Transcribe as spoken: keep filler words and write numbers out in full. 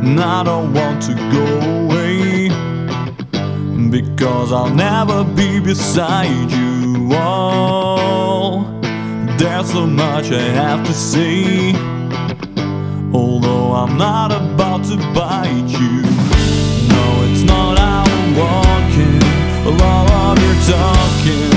and I don't want to go away, because I'll never be beside you. Oh, there's so much I have to say, although I'm not about to bite you. No, it's not how I'm walking, a lot of you're talking.